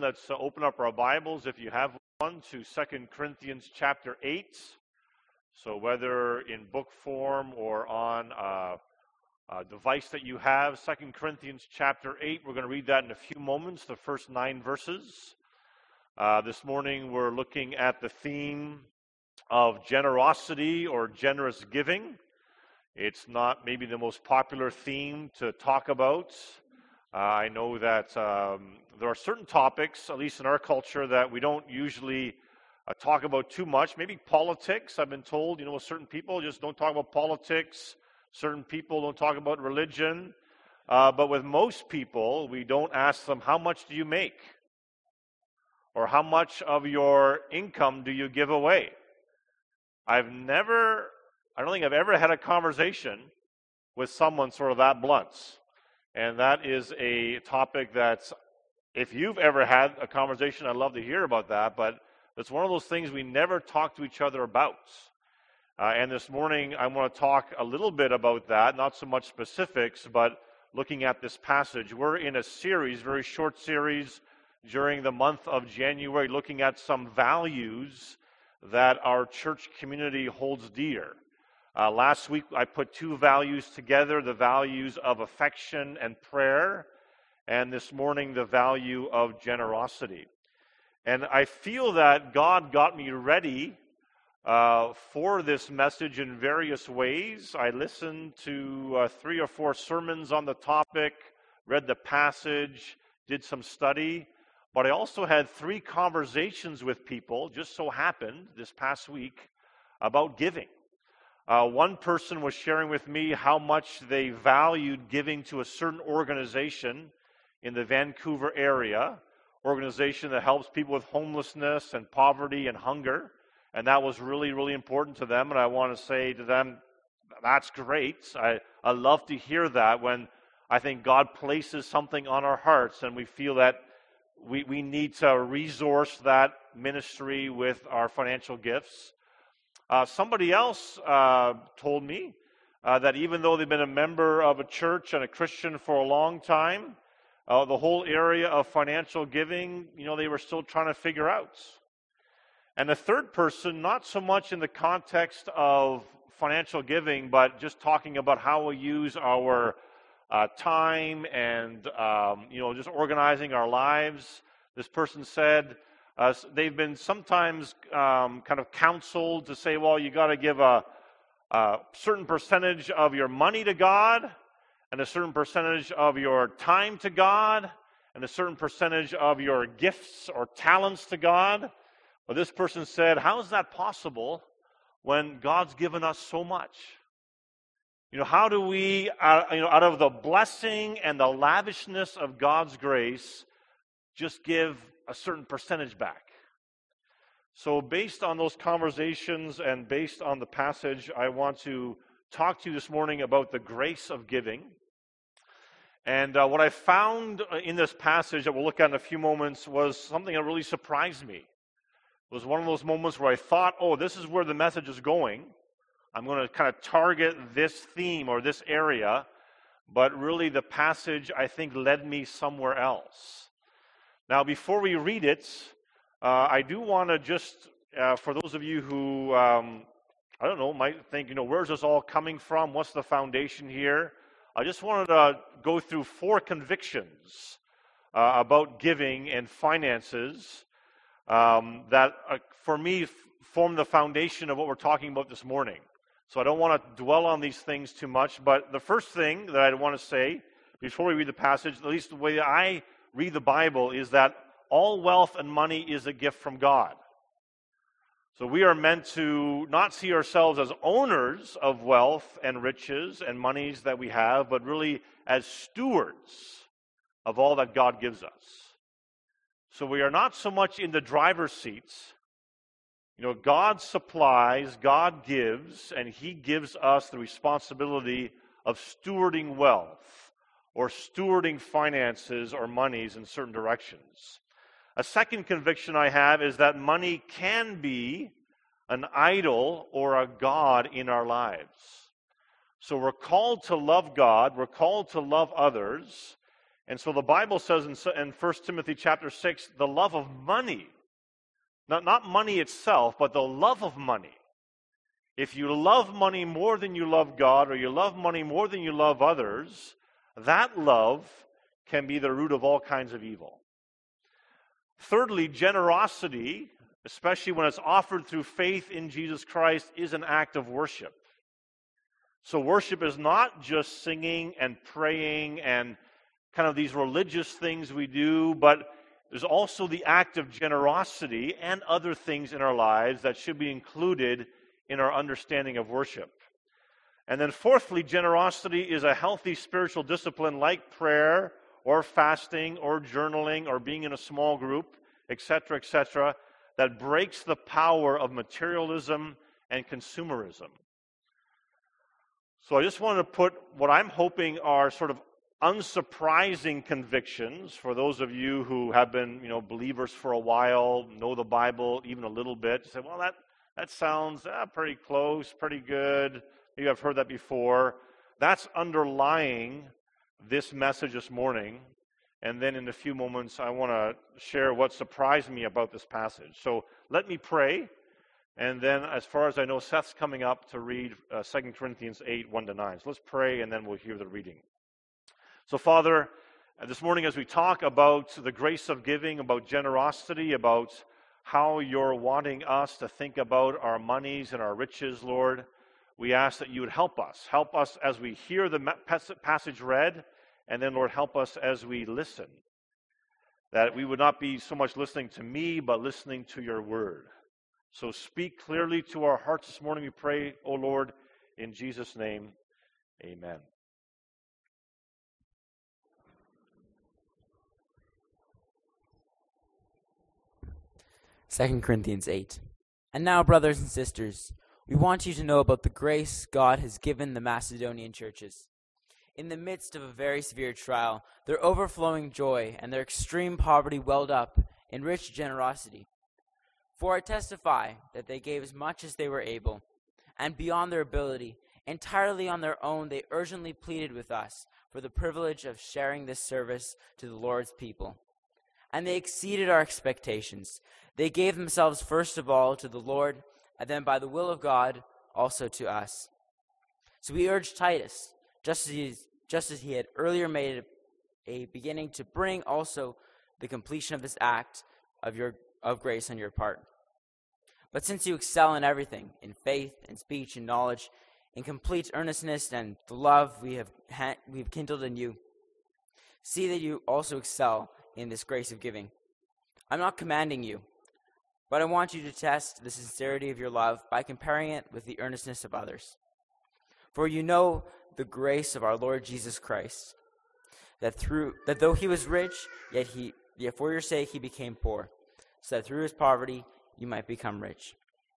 let's open up our Bibles, if you have one, to 2 Corinthians chapter 8. So whether in book form or on a device that you have, 2 Corinthians chapter 8, we're going to read that in a few moments, the first 9 verses. This morning we're looking at the theme of generosity or generous giving. It's not maybe the most popular theme to talk about. I know that there are certain topics, at least in our culture, that we don't usually talk about too much. Maybe politics, I've been told, certain people just don't talk about politics. Certain people don't talk about religion. But with most people, we don't ask them, how much do you make? Or how much of your income do you give away? I don't think I've ever had a conversation with someone sort of that blunt. And that is a topic that's, if you've ever had a conversation, I'd love to hear about that, but it's one of those things we never talk to each other about. And this morning, I want to talk a little bit about that, not so much specifics, but looking at this passage. We're in a series, very short series, during the month of January, looking at some values that our church community holds dear. Last week, I put 2 values together, the values of affection and prayer, and this morning, the value of generosity. And I feel that God got me ready for this message in various ways. I listened to 3 or 4 sermons on the topic, read the passage, did some study, but I also had 3 conversations with people, just so happened, this past week, about giving. One person was sharing with me how much they valued giving to a certain organization in the Vancouver area, organization that helps people with homelessness and poverty and hunger, and that was really, really important to them, and I want to say to them, that's great. I love to hear that when I think God places something on our hearts and we feel that we need to resource that ministry with our financial gifts. Somebody else told me that even though they've been a member of a church and a Christian for a long time, the whole area of financial giving, they were still trying to figure out. And the third person, not so much in the context of financial giving, but just talking about how we use our time and, just organizing our lives. This person said, they've been sometimes kind of counseled to say, well, you got to give a certain percentage of your money to God, and a certain percentage of your time to God, and a certain percentage of your gifts or talents to God. Well, this person said, how is that possible when God's given us so much? How do we, out of the blessing and the lavishness of God's grace, just give a certain percentage back? So based on those conversations and based on the passage, I want to talk to you this morning about the grace of giving. And what I found in this passage that we'll look at in a few moments was something that really surprised me. It was one of those moments where I thought, this is where the message is going. I'm going to kind of target this theme or this area, but really the passage, I think, led me somewhere else. Now, before we read it, I do want to just, for those of you who, might think, where's this all coming from? What's the foundation here? I just wanted to go through 4 convictions about giving and finances that, for me, form the foundation of what we're talking about this morning. So I don't want to dwell on these things too much, but the first thing that I want to say, before we read the passage, at least the way I read the Bible, is that all wealth and money is a gift from God. So we are meant to not see ourselves as owners of wealth and riches and monies that we have, but really as stewards of all that God gives us. So we are not so much in the driver's seats. God supplies, God gives, and He gives us the responsibility of stewarding wealth or stewarding finances or monies in certain directions. A second conviction I have is that money can be an idol or a god in our lives. So we're called to love God, we're called to love others, And so the Bible says in 1 Timothy chapter 6, the love of money, not money itself, but the love of money. If you love money more than you love God, or you love money more than you love others, that love can be the root of all kinds of evil. Thirdly, generosity, especially when it's offered through faith in Jesus Christ, is an act of worship. So worship is not just singing and praying and kind of these religious things we do, but there's also the act of generosity and other things in our lives that should be included in our understanding of worship. And then fourthly, generosity is a healthy spiritual discipline like prayer or fasting or journaling or being in a small group, etc., that breaks the power of materialism and consumerism. So I just wanted to put what I'm hoping are sort of unsurprising convictions for those of you who have been, believers for a while, know the Bible even a little bit. Say, well, that sounds pretty close, pretty good. Maybe I've heard that before. That's underlying this message this morning. And then in a few moments, I want to share what surprised me about this passage. So let me pray. And then, as far as I know, Seth's coming up to read 2 Corinthians 8, 1-9. So let's pray, and then we'll hear the reading. So, Father, this morning as we talk about the grace of giving, about generosity, about how you're wanting us to think about our monies and our riches, Lord, we ask that you would help us. Help us as we hear the passage read, and then, Lord, help us as we listen. That we would not be so much listening to me, but listening to your word. So speak clearly to our hearts this morning, we pray, O Lord, in Jesus' name, amen. Second Corinthians 8. And now, brothers and sisters, we want you to know about the grace God has given the Macedonian churches. In the midst of a very severe trial, their overflowing joy and their extreme poverty welled up in rich generosity. For I testify that they gave as much as they were able, and beyond their ability, entirely on their own, they urgently pleaded with us for the privilege of sharing this service to the Lord's people. And they exceeded our expectations. They gave themselves first of all to the Lord, and then by the will of God, also to us. So we urge Titus, just as he had earlier made a beginning, to bring also the completion of this act of grace on your part. But since you excel in everything, in faith, in speech, in knowledge, in complete earnestness, and the love we have kindled in you, see that you also excel in this grace of giving. I'm not commanding you, but I want you to test the sincerity of your love by comparing it with the earnestness of others. For you know the grace of our Lord Jesus Christ, that though he was rich, yet for your sake he became poor, so that through his poverty you might become rich.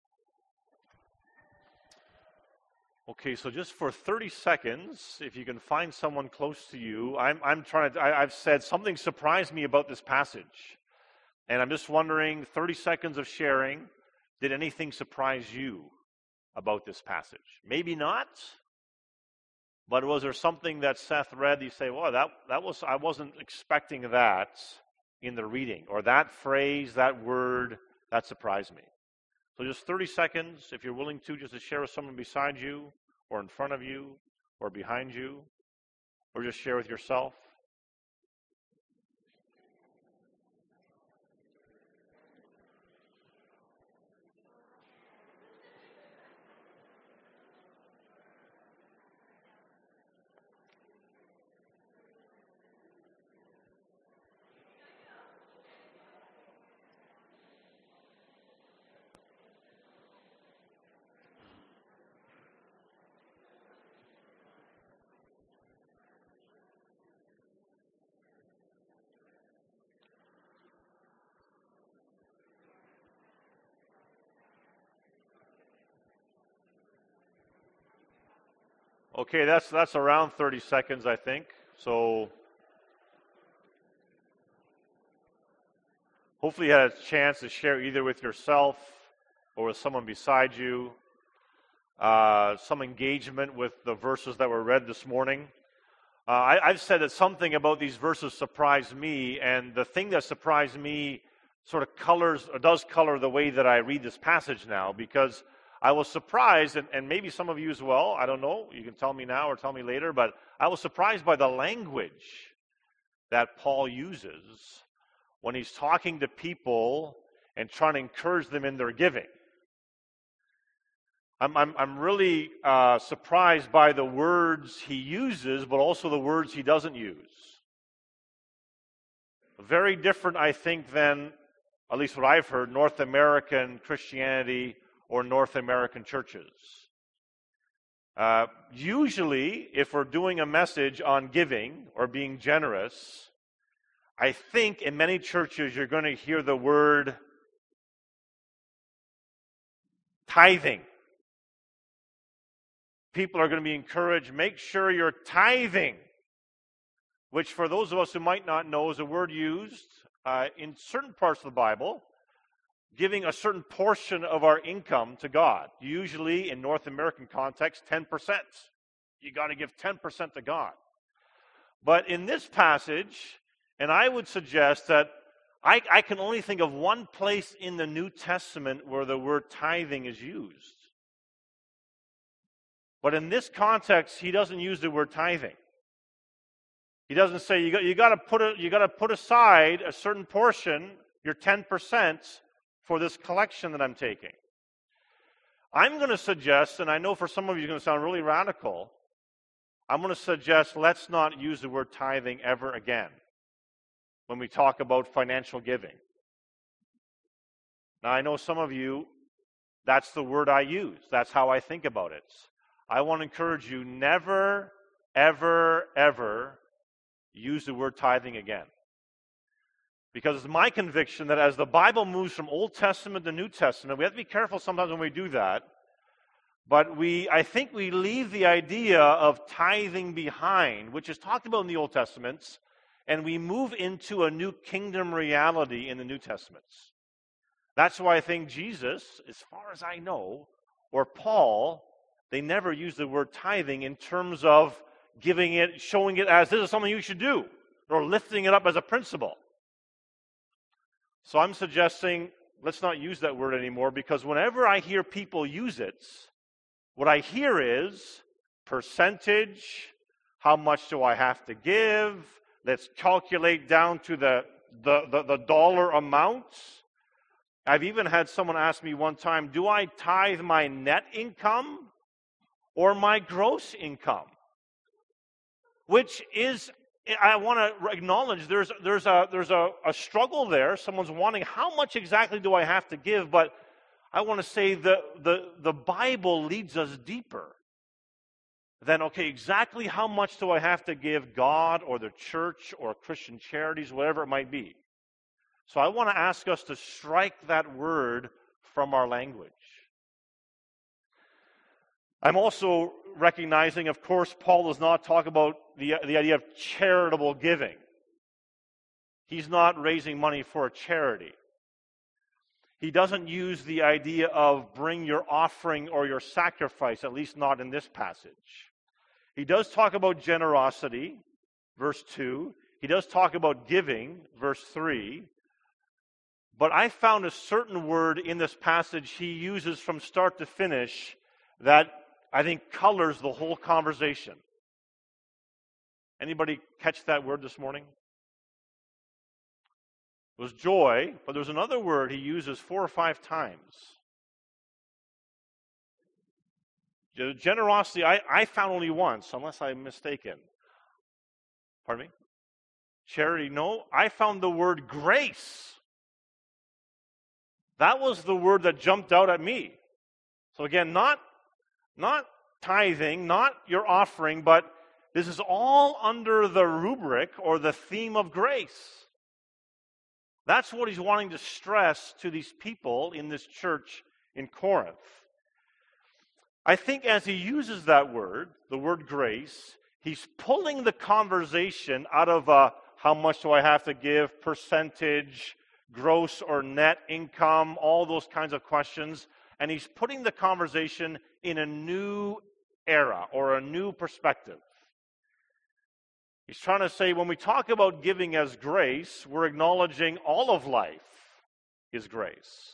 Okay, so just for 30 seconds, if you can find someone close to you, I've said something surprised me about this passage. And I'm just wondering, 30 seconds of sharing, did anything surprise you about this passage? Maybe not, but was there something that Seth read that you say, well, I wasn't expecting that in the reading, or that phrase, that word, that surprised me. So just 30 seconds, if you're willing to, just to share with someone beside you, or in front of you, or behind you, or just share with yourself. Okay, that's around 30 seconds, I think. So hopefully you had a chance to share either with yourself or with someone beside you, some engagement with the verses that were read this morning. I've said that something about these verses surprised me, and the thing that surprised me sort of does color the way that I read this passage now, because I was surprised, and maybe some of you as well, I don't know, you can tell me now or tell me later, but I was surprised by the language that Paul uses when he's talking to people and trying to encourage them in their giving. I'm really surprised by the words he uses, but also the words he doesn't use. Very different, I think, than, at least what I've heard, North American Christianity or North American churches. Usually, if we're doing a message on giving or being generous, I think in many churches you're going to hear the word tithing. People are going to be encouraged, make sure you're tithing, which for those of us who might not know is a word used in certain parts of the Bible, giving a certain portion of our income to God. Usually in North American context, 10%. You got to give 10% to God. But in this passage, and I would suggest that I can only think of one place in the New Testament where the word tithing is used. But in this context, he doesn't use the word tithing. He doesn't say you got to put aside a certain portion, your 10%, for this collection that I'm taking. I'm going to suggest, and I know for some of you it's going to sound really radical, I'm going to suggest let's not use the word tithing ever again when we talk about financial giving. Now, I know some of you, that's the word I use. That's how I think about it. I want to encourage you, never, ever, ever use the word tithing again. Because it's my conviction that as the Bible moves from Old Testament to New Testament, we have to be careful sometimes when we do that, but I think we leave the idea of tithing behind, which is talked about in the Old Testaments, and we move into a new kingdom reality in the New Testaments. That's why I think Jesus, as far as I know, or Paul, they never use the word tithing in terms of giving it, showing it as this is something you should do, or lifting it up as a principle. So I'm suggesting let's not use that word anymore, because whenever I hear people use it, what I hear is percentage, how much do I have to give, let's calculate down to the dollar amounts. I've even had someone ask me one time, do I tithe my net income or my gross income? Which is, I want to acknowledge there's a struggle there. Someone's wanting, how much exactly do I have to give? But I want to say the Bible leads us deeper than, okay, exactly how much do I have to give God or the church or Christian charities, whatever it might be. So I want to ask us to strike that word from our language. I'm also recognizing, of course, Paul does not talk about the idea of charitable giving. He's not raising money for a charity. He doesn't use the idea of bring your offering or your sacrifice, at least not in this passage. He does talk about generosity, verse 2. He does talk about giving, verse 3. But I found a certain word in this passage he uses from start to finish that I think colors the whole conversation. Anybody catch that word this morning? It was joy, but there's another word he uses 4 or 5 times. Generosity, I found only once, unless I'm mistaken. Pardon me? Charity, no. I found the word grace. That was the word that jumped out at me. So again, not tithing, not your offering, but this is all under the rubric or the theme of grace. That's what he's wanting to stress to these people in this church in Corinth. I think as he uses that word, the word grace, he's pulling the conversation out of how much do I have to give, percentage, gross or net income, all those kinds of questions, and he's putting the conversation in a new era or a new perspective. He's trying to say when we talk about giving as grace, we're acknowledging all of life is grace.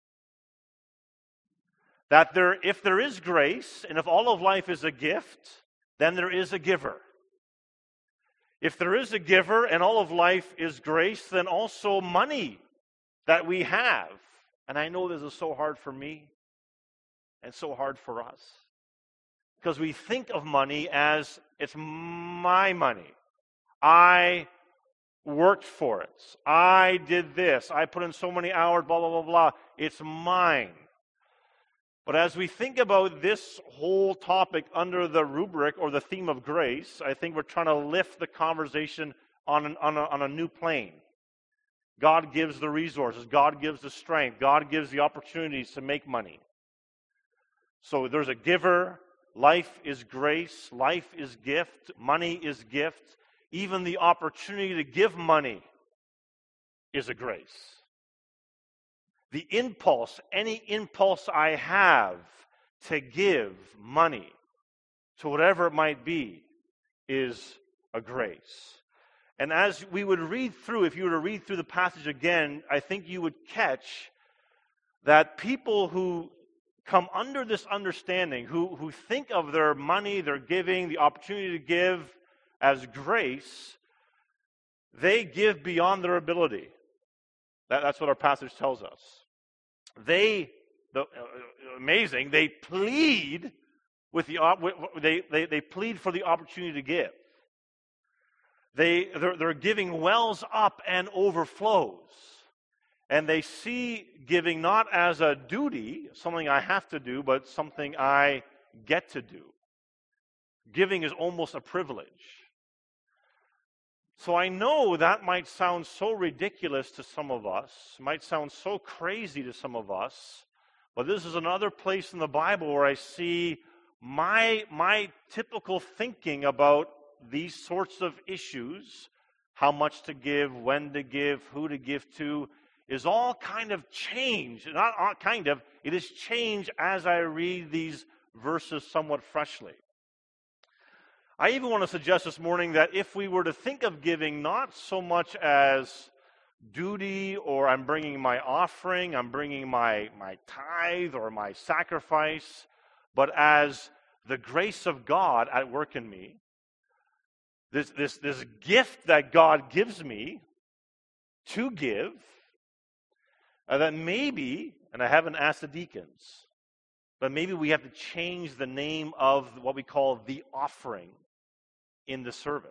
That if there is grace, and if all of life is a gift, then there is a giver. If there is a giver and all of life is grace, then also money that we have. And I know this is so hard for me and so hard for us. Because we think of money as it's my money. I worked for it. I did this. I put in so many hours, blah, blah, blah, blah. It's mine. But as we think about this whole topic under the rubric or the theme of grace, I think we're trying to lift the conversation on a new plane. God gives the resources. God gives the strength. God gives the opportunities to make money. So there's a giver. Life is grace. Life is gift. Money is gift. Even the opportunity to give money is a grace. The impulse, any impulse I have to give money to whatever it might be, is a grace. And as we would read through, if you were to read through the passage again, I think you would catch that people who come under this understanding, who think of their money, their giving, the opportunity to give as grace, they give beyond their ability. That's what our passage tells us. Amazing, they plead with they plead for the opportunity to give. Their giving wells up and overflows. And they see giving not as a duty, something I have to do, but something I get to do. Giving is almost a privilege. So I know that might sound so ridiculous to some of us, might sound so crazy to some of us, but this is another place in the Bible where I see my typical thinking about these sorts of issues, how much to give, when to give, who to give to, is all kind of changed. Not all kind of, it is changed as I read these verses somewhat freshly. I even want to suggest this morning that if we were to think of giving not so much as duty or I'm bringing my offering, I'm bringing my tithe or my sacrifice, but as the grace of God at work in me, this gift that God gives me to give, that maybe, and I haven't asked the deacons, but maybe we have to change the name of what we call the offering in the service.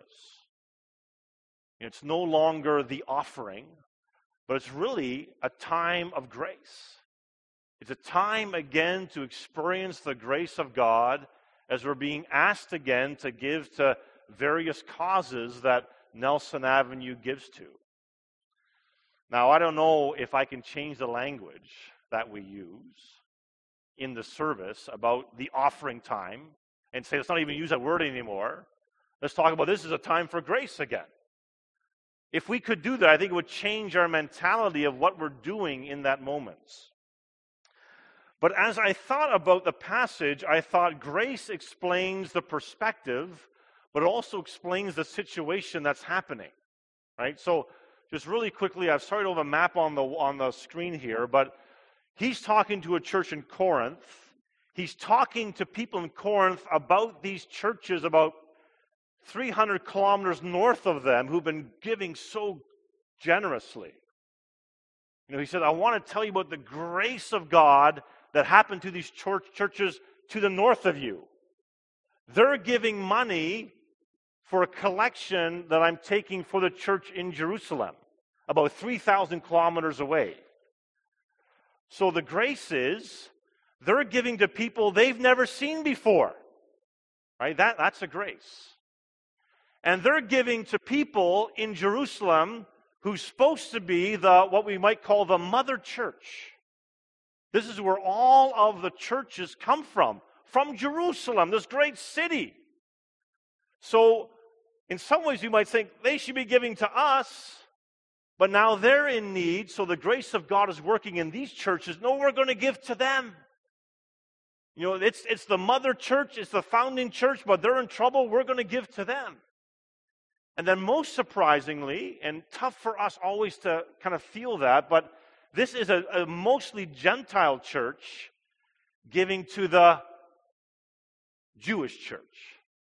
It's no longer the offering, but it's really a time of grace. It's a time again to experience the grace of God as we're being asked again to give to various causes that Nelson Avenue gives to. Now, I don't know if I can change the language that we use in the service about the offering time and say, let's not even use that word anymore. Let's talk about this as a time for grace again. If we could do that, I think it would change our mentality of what we're doing in that moment. But as I thought about the passage, I thought grace explains the perspective, but it also explains the situation that's happening. Right? So just really quickly, I've started over a map on the screen here, but he's talking to a church in Corinth. He's talking to people in Corinth about these churches about 300 kilometers north of them who've been giving so generously. He said, I want to tell you about the grace of God that happened to these churches to the north of you. They're giving money for a collection that I'm taking for the church in Jerusalem, about 3,000 kilometers away. So the grace is, they're giving to people they've never seen before. Right? That's a grace. And they're giving to people in Jerusalem who's supposed to be what we might call the mother church. This is where all of the churches come from Jerusalem, this great city. So, in some ways you might think they should be giving to us, but now they're in need, so the grace of God is working in these churches. No, we're going to give to them. It's the mother church, it's the founding church, but they're in trouble, we're going to give to them. And then most surprisingly, and tough for us always to kind of feel that, but this is a mostly Gentile church giving to the Jewish church.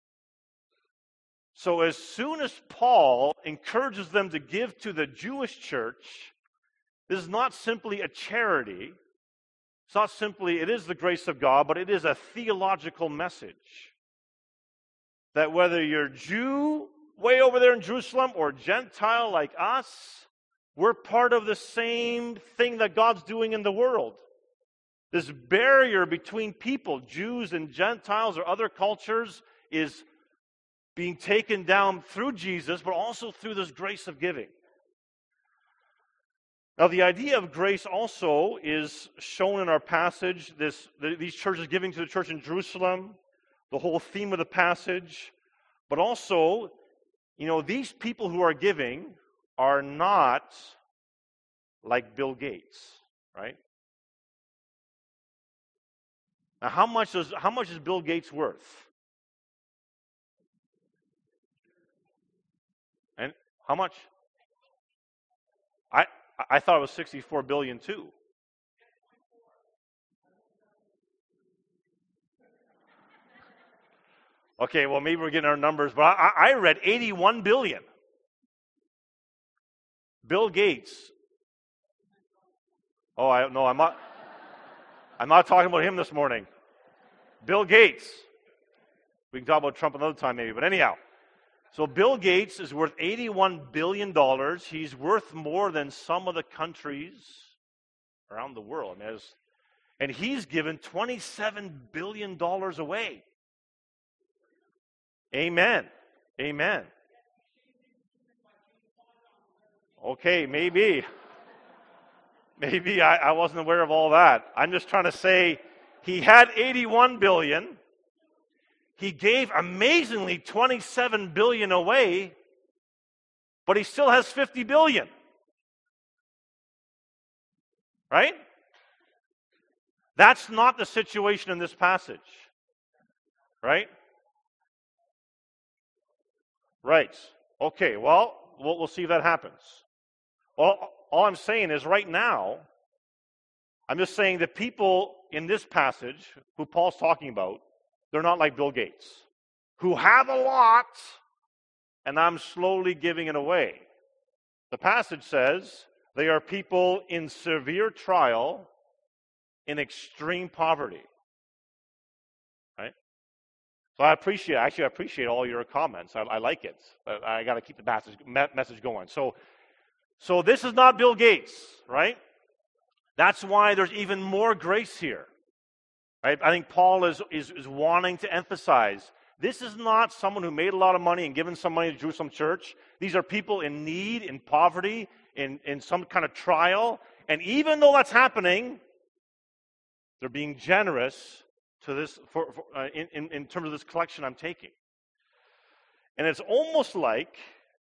So as soon as Paul encourages them to give to the Jewish church, this is not simply a charity. It's not simply, it is the grace of God, but it is a theological message. That whether you're Jew way over there in Jerusalem or Gentile like us, we're part of the same thing that God's doing in the world. This barrier between people, Jews and Gentiles or other cultures, is being taken down through Jesus, but also through this grace of giving. Now, the idea of grace also is shown in our passage, these churches giving to the church in Jerusalem, the whole theme of the passage, but also, these people who are giving are not like Bill Gates, right? Now, how much is Bill Gates worth? And how much? I thought it was 64 billion too. Okay, well maybe we're getting our numbers, but I read 81 billion. Bill Gates. Oh, I'm not talking about him this morning. Bill Gates. We can talk about Trump another time maybe, but anyhow. So Bill Gates is worth $81 billion. He's worth more than some of the countries around the world. And he's given $27 billion away. Amen. Amen. Okay, maybe. Maybe I wasn't aware of all that. I'm just trying to say he had 81 billion. He gave amazingly 27 billion away, but he still has 50 billion. Right? That's not the situation in this passage. Right? Right. Okay, well, we'll see if that happens. All I'm saying is right now, I'm just saying that people in this passage, who Paul's talking about, they're not like Bill Gates, who have a lot, and I'm slowly giving it away. The passage says they are people in severe trial, in extreme poverty. Right? So I appreciate all your comments. I like it, but I got to keep the message going. So this is not Bill Gates, right? That's why there's even more grace here. Right? I think Paul is wanting to emphasize, this is not someone who made a lot of money and given some money to Jerusalem church. These are people in need, in poverty, in some kind of trial. And even though that's happening, they're being generous to this in terms of this collection I'm taking. And it's almost like,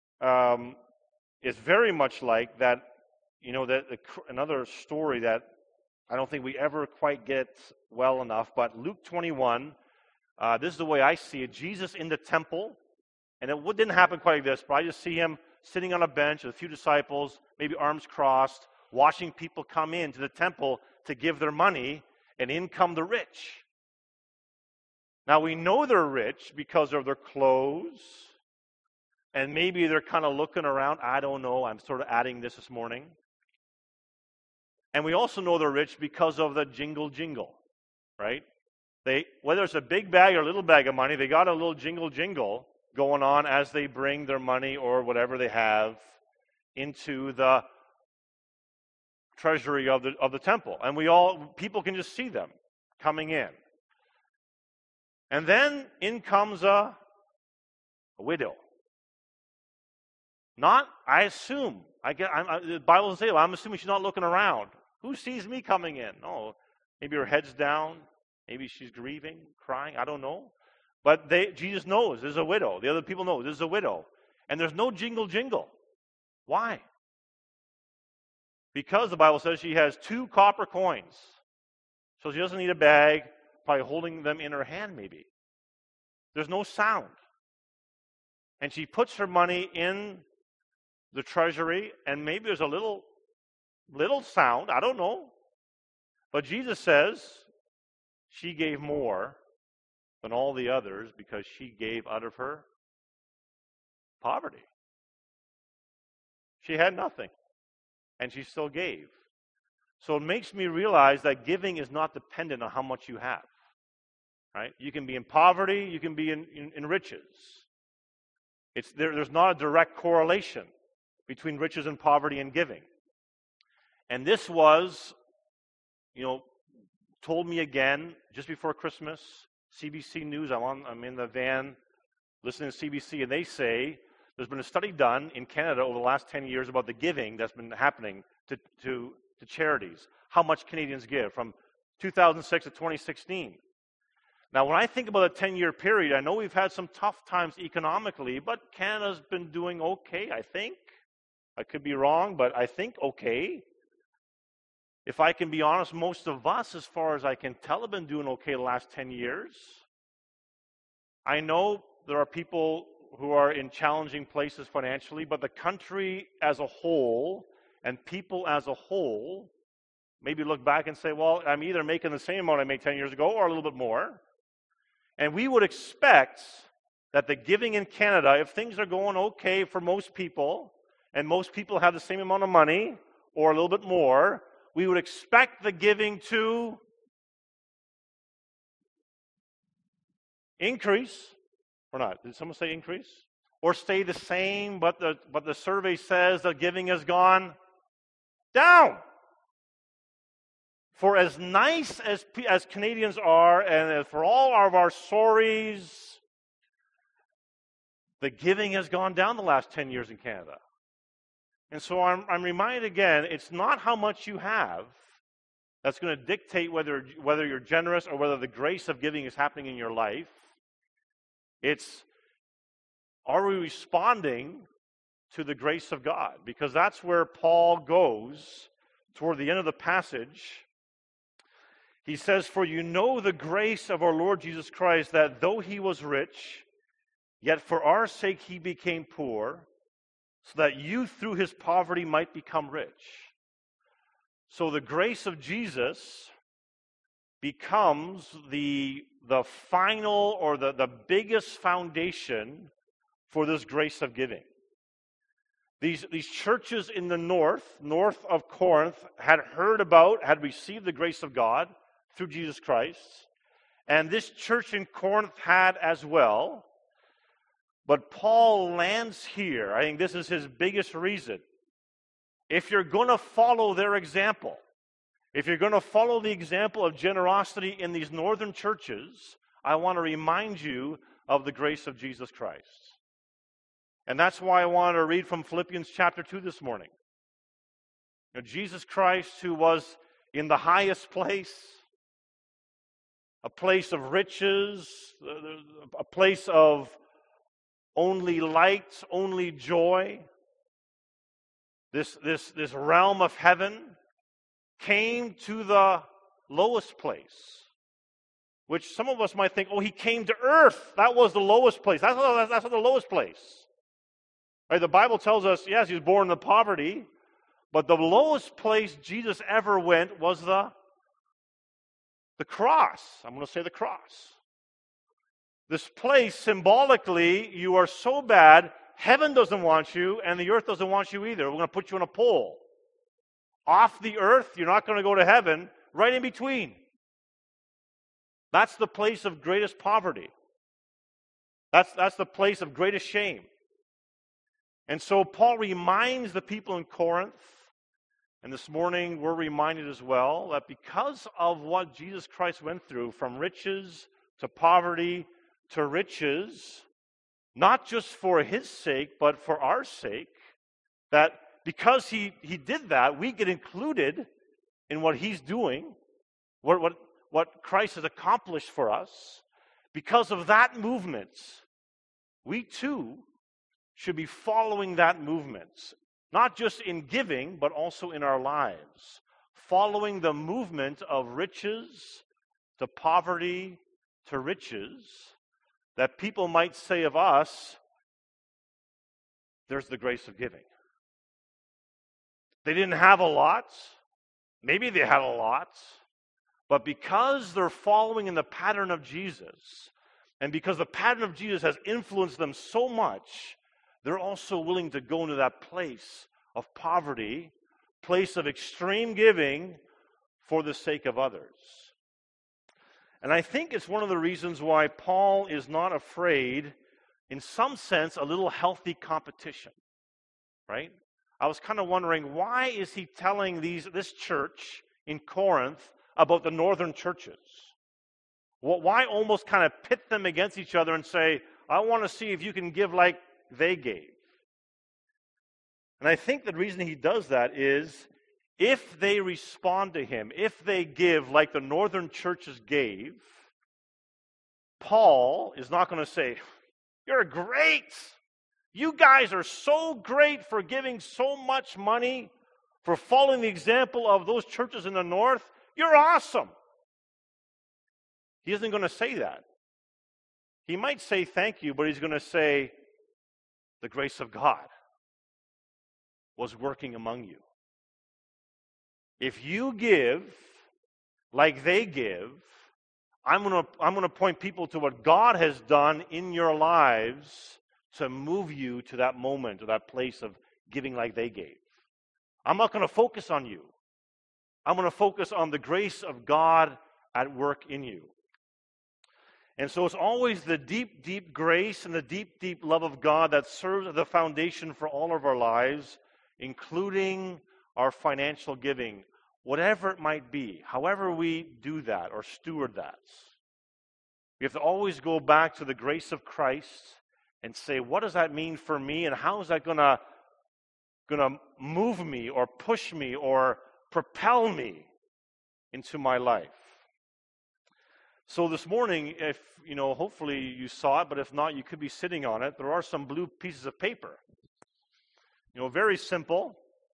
it's very much like that, another story that I don't think we ever quite get well enough, but Luke 21, this is the way I see it. Jesus in the temple, and it didn't happen quite like this, but I just see him sitting on a bench with a few disciples, maybe arms crossed, watching people come into the temple to give their money, and in come the rich. Now we know they're rich because of their clothes, and maybe they're kind of looking around. I don't know. I'm sort of adding this morning. And we also know they're rich because of the jingle, right? Whether it's a big bag or a little bag of money, they got a little jingle going on as they bring their money or whatever they have into the treasury of the temple. And people can just see them coming in. And then in comes a widow. I assume. The Bible doesn't say, well, I'm assuming she's not looking around. Who sees me coming in? Oh, maybe her head's down. Maybe she's grieving, crying. I don't know. But Jesus knows there's a widow. The other people know there's a widow. And there's no jingle. Why? Because the Bible says she has 2 copper coins. So she doesn't need a bag, probably holding them in her hand maybe. There's no sound. and she puts her money in the treasury, and maybe there's a little sound, I don't know. But Jesus says she gave more than all the others because she gave out of her poverty. She had nothing, and she still gave. So it makes me realize that giving is not dependent on how much you have. Right? You can be in poverty, you can be in riches. There's not a direct correlation between riches and poverty and giving. And this was, told me again just before Christmas, CBC News. I'm in the van listening to CBC, and they say there's been a study done in Canada over the last 10 years about the giving that's been happening to charities, how much Canadians give from 2006 to 2016. Now, when I think about a 10-year period, I know we've had some tough times economically, but Canada's been doing okay, I think. I could be wrong, but I think okay. If I can be honest, most of us, as far as I can tell, have been doing okay the last 10 years. I know there are people who are in challenging places financially, but the country as a whole and people as a whole maybe look back and say, well, I'm either making the same amount I made 10 years ago or a little bit more. And we would expect that the giving in Canada, if things are going okay for most people, and most people have the same amount of money or a little bit more, we would expect the giving to increase, or not? Did someone say increase? Or stay the same, but the survey says that giving has gone down. For as nice as Canadians are, and for all of our sorries, the giving has gone down the last 10 years in Canada. And so I'm reminded again, it's not how much you have that's going to dictate whether you're generous or whether the grace of giving is happening in your life. It's, are we responding to the grace of God? Because that's where Paul goes toward the end of the passage. He says, for you know the grace of our Lord Jesus Christ, that though he was rich, yet for our sake he became poor, so that you through his poverty might become rich. So the grace of Jesus becomes the final or the biggest foundation for this grace of giving. These churches in the north of Corinth, had received the grace of God through Jesus Christ. And this church in Corinth had as well. But Paul lands here. I think this is his biggest reason. If you're going to follow their example, if you're going to follow the example of generosity in these northern churches, I want to remind you of the grace of Jesus Christ. And that's why I want to read from Philippians chapter 2 this morning. Jesus Christ, who was in the highest place, a place of riches, a place of only light, only joy, this realm of heaven, came to the lowest place, which some of us might think, oh, he came to earth. That was the lowest place. That's not the lowest place. Right? The Bible tells us, yes, he was born in poverty, but the lowest place Jesus ever went was the cross. I'm going to say the cross. This place, symbolically, you are so bad, heaven doesn't want you, and the earth doesn't want you either. We're going to put you on a pole. Off the earth, you're not going to go to heaven, right in between. That's the place of greatest poverty. That's the place of greatest shame. And so Paul reminds the people in Corinth, and this morning we're reminded as well, that because of what Jesus Christ went through, from riches to poverty to riches, not just for his sake, but for our sake, that because he did that, we get included in what he's doing, what Christ has accomplished for us. Because of that movement, we too should be following that movement, not just in giving, but also in our lives, following the movement of riches to poverty to riches, that people might say of us, there's the grace of giving. They didn't have a lot. Maybe they had a lot. But because they're following in the pattern of Jesus, and because the pattern of Jesus has influenced them so much, they're also willing to go into that place of poverty, place of extreme giving for the sake of others. And I think it's one of the reasons why Paul is not afraid, in some sense, a little healthy competition, right? I was kind of wondering, why is he telling this church in Corinth about the northern churches? Why almost kind of pit them against each other and say, I want to see if you can give like they gave? And I think the reason he does that is, if they respond to him, if they give like the northern churches gave, Paul is not going to say, you're great. You guys are so great for giving so much money, for following the example of those churches in the north. You're awesome. He isn't going to say that. He might say thank you, but he's going to say the grace of God was working among you. If you give like they give, I'm going to point people to what God has done in your lives to move you to that moment, to that place of giving like they gave. I'm not going to focus on you. I'm going to focus on the grace of God at work in you. And so it's always the deep, deep grace and the deep, deep love of God that serves as the foundation for all of our lives, including our financial giving, whatever it might be, however we do that or steward that. We have to always go back to the grace of Christ and say, what does that mean for me, and how is that going to move me or push me or propel me into my life? So this morning, if hopefully you saw it, but if not, you could be sitting on it. There are some blue pieces of paper. Very simple.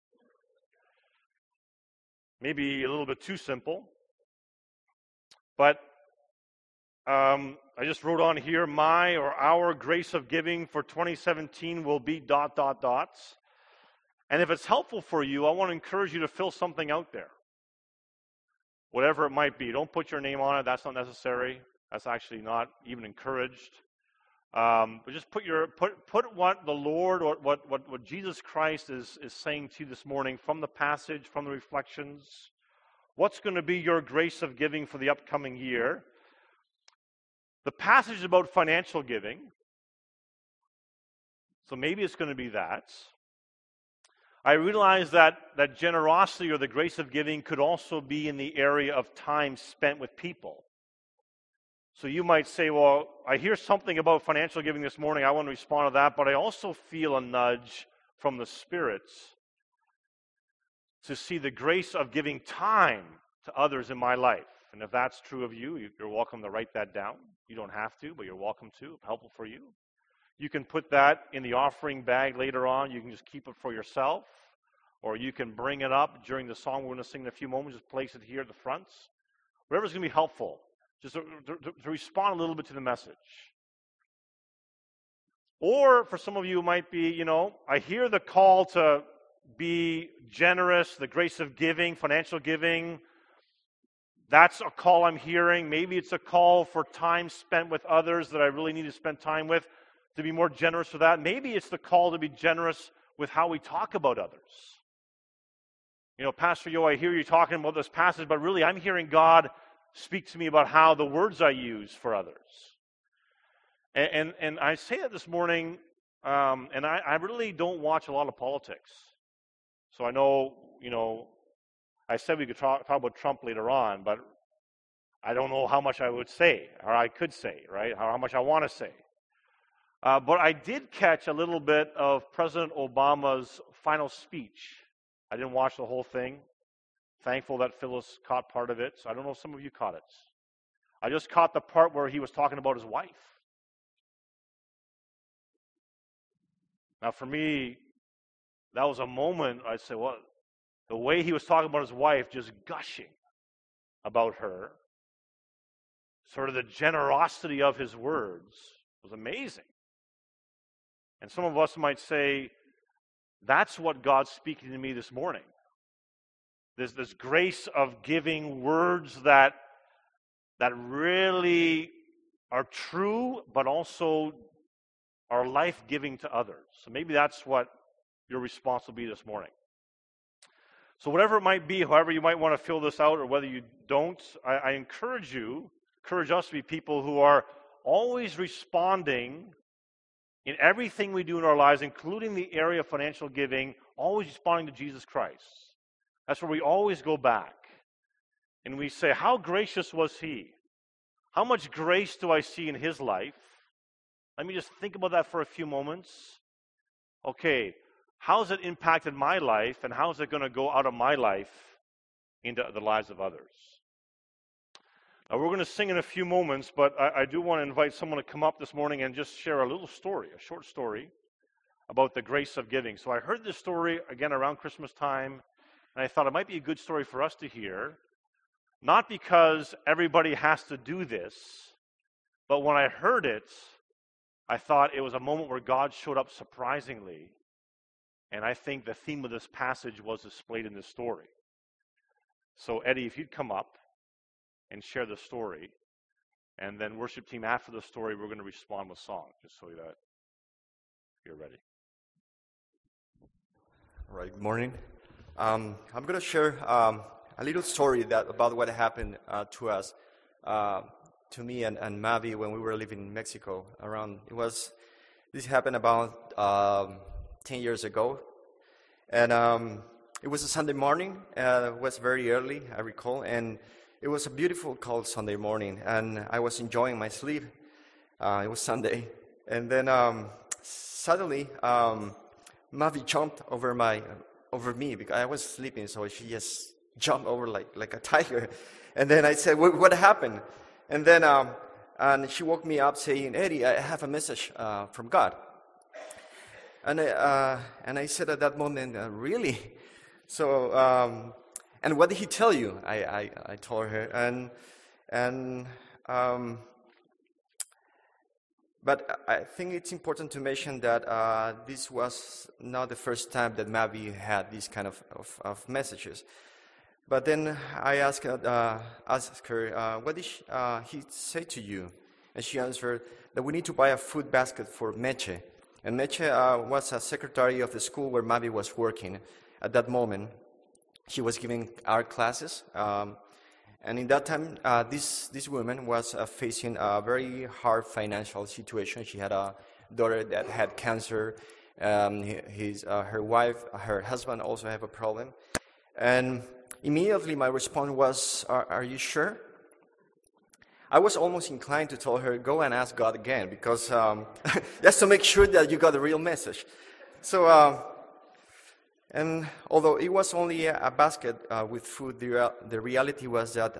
Maybe a little bit too simple. But I just wrote on here, my or our grace of giving for 2017 will be ... And if it's helpful for you, I want to encourage you to fill something out there. Whatever it might be. Don't put your name on it. That's not necessary. That's actually not even encouraged. But just put what the Lord or what Jesus Christ is saying to you this morning from the passage, from the reflections. What's going to be your grace of giving for the upcoming year? The passage is about financial giving. So maybe it's going to be that. I realize that generosity or the grace of giving could also be in the area of time spent with people. So you might say, well, I hear something about financial giving this morning. I want to respond to that, but I also feel a nudge from the Spirit to see the grace of giving time to others in my life. And if that's true of you, you're welcome to write that down. You don't have to, but you're welcome to, if helpful for you. You can put that in the offering bag later on. You can just keep it for yourself. Or you can bring it up during the song we're going to sing in a few moments. Just place it here at the front. Whatever's going to be helpful. Just to respond a little bit to the message. Or for some of you, it might be, I hear the call to be generous, the grace of giving, financial giving. That's a call I'm hearing. Maybe it's a call for time spent with others that I really need to spend time with, to be more generous for that. Maybe it's the call to be generous with how we talk about others. Pastor Yo, I hear you talking about this passage, but really I'm hearing God speak to me about how the words I use for others. And I say that this morning, and I really don't watch a lot of politics. So I know, I said we could talk about Trump later on, but I don't know how much I would say, or I could say, right? How much I want to say. But I did catch a little bit of President Obama's final speech. I didn't watch the whole thing. Thankful that Phyllis caught part of it. So I don't know if some of you caught it. I just caught the part where he was talking about his wife. Now for me, that was a moment I'd say, well, the way he was talking about his wife, just gushing about her, sort of the generosity of his words was amazing. And some of us might say, That's what God's speaking to me this morning. This grace of giving words that really are true, but also are life-giving to others. So maybe that's what your response will be this morning. So whatever it might be, however you might want to fill this out, or whether you don't, I encourage us to be people who are always responding in everything we do in our lives, including the area of financial giving, always responding to Jesus Christ. That's where we always go back. And we say, how gracious was he? How much grace do I see in his life? Let me just think about that for a few moments. Okay, how's it impacted my life, and how's it going to go out of my life into the lives of others? Now, we're going to sing in a few moments, but I do want to invite someone to come up this morning and just share a little story, a short story about the grace of giving. So I heard this story, again, around Christmas time, and I thought it might be a good story for us to hear, not because everybody has to do this, but when I heard it, I thought it was a moment where God showed up surprisingly, and I think the theme of this passage was displayed in this story. So Eddie, if you'd come up and share the story, and then worship team, after the story, we're going to respond with song, just so that you're ready. All right, good morning. I'm going to share a little story about what happened to us, to me and Mavi when we were living in Mexico. This happened about 10 years ago, and it was a Sunday morning. It was very early, I recall, and it was a beautiful cold Sunday morning, and I was enjoying my sleep. It was Sunday, and then suddenly Mavi jumped over me because I was sleeping, so she just jumped over like a tiger. And then I said, "What happened?" And then and she woke me up saying, "Eddie, I have a message from God." And I said at that moment, "Really?" So. And what did he tell you? I told her, but I think it's important to mention that this was not the first time that Mavi had these kind of messages. But then I asked her, what did he say to you? And she answered that we need to buy a food basket for Meche. And Meche was a secretary of the school where Mavi was working at that moment. She was giving art classes, and in that time, this woman was facing a very hard financial situation. She had a daughter that had cancer. Her husband also have a problem. And immediately my response was, are you sure? I was almost inclined to tell her, go and ask God again, because just to make sure that you got the real message. So, and although it was only a basket with food, the reality was that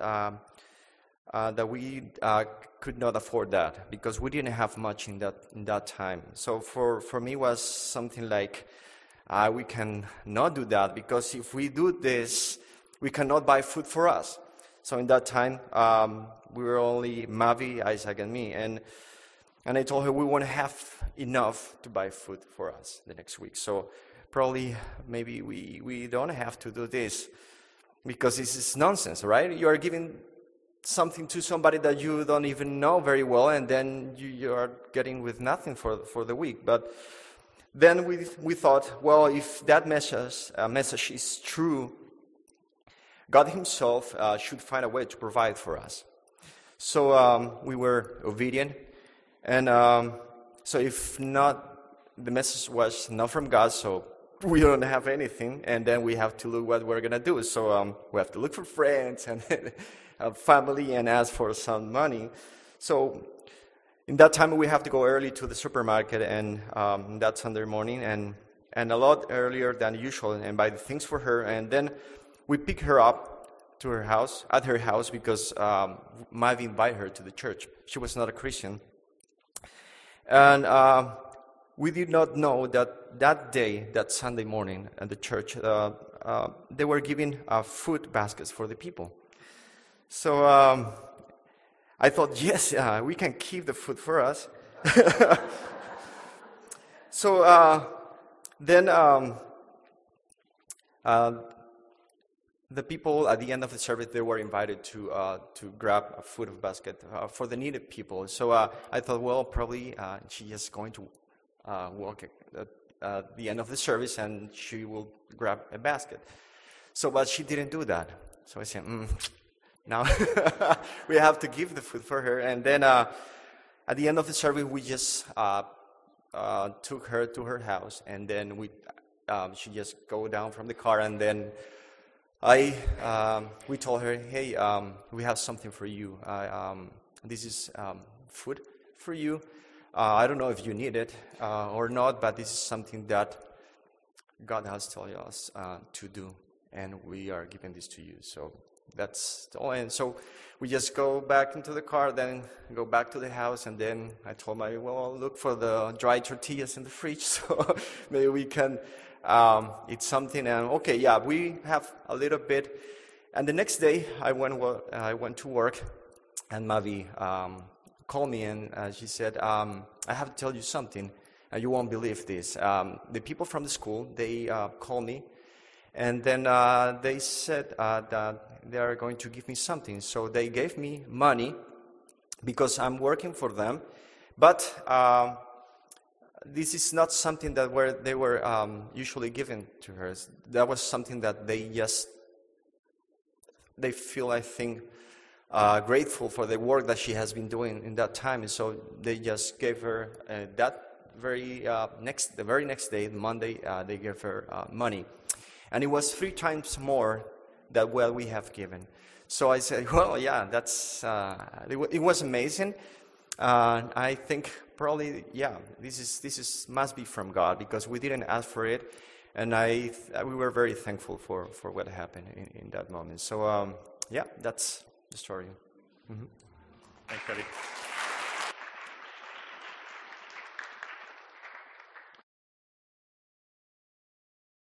we could not afford that because we didn't have much in that time. So for me, it was something like we can not do that because if we do this, we cannot buy food for us. So in that time, we were only Mavi, Isaac, and me, and I told her we won't have enough to buy food for us the next week. So probably, maybe we don't have to do this because this is nonsense, right? You are giving something to somebody that you don't even know very well, and then you are getting with nothing for the week. But then we thought, well, if that message is true, God himself should find a way to provide for us. So we were obedient, and so if not, the message was not from God, so we don't have anything, and then we have to look what we're going to do. So we have to look for friends and family and ask for some money. So in that time, we have to go early to the supermarket, and that Sunday morning, and a lot earlier than usual, and buy the things for her. And then we pick her up at her house, because Mavi invited her to the church. She was not a Christian. And we did not know that day, that Sunday morning at the church, they were giving food baskets for the people. So I thought, yes, we can keep the food for us. So then the people at the end of the service, they were invited to grab a food basket for the needed people. So I thought, well, probably she is going to walk at the end of the service and she will grab a basket. So, but she didn't do that. So I said, now we have to give the food for her. And then at the end of the service, we just took her to her house, and then she just go down from the car, and then we told her, hey, we have something for you. This is food for you. I don't know if you need it or not, but this is something that God has told us to do, and we are giving this to you. So that's all. And so we just go back into the car, then go back to the house, and then I told my, well, I'll look for the dry tortillas in the fridge, so maybe we can eat something. And okay, yeah, we have a little bit. And the next day, I went to work, and Mavi called me, and she said, I have to tell you something, and you won't believe this. The people from the school, they called me, and then they said that they are going to give me something. So they gave me money because I'm working for them, but this is not something that they were usually given to her. That was something that they feel, I think, grateful for the work that she has been doing in that time, and so they just gave her the very next day, Monday, they gave her money, and it was 3 times more than what we have given. So I said, well, yeah, it was amazing. I think probably, yeah, this must be from God, because we didn't ask for it, and we were very thankful for what happened in that moment. So yeah, that's the story. Mm-hmm. Thanks, Eddie.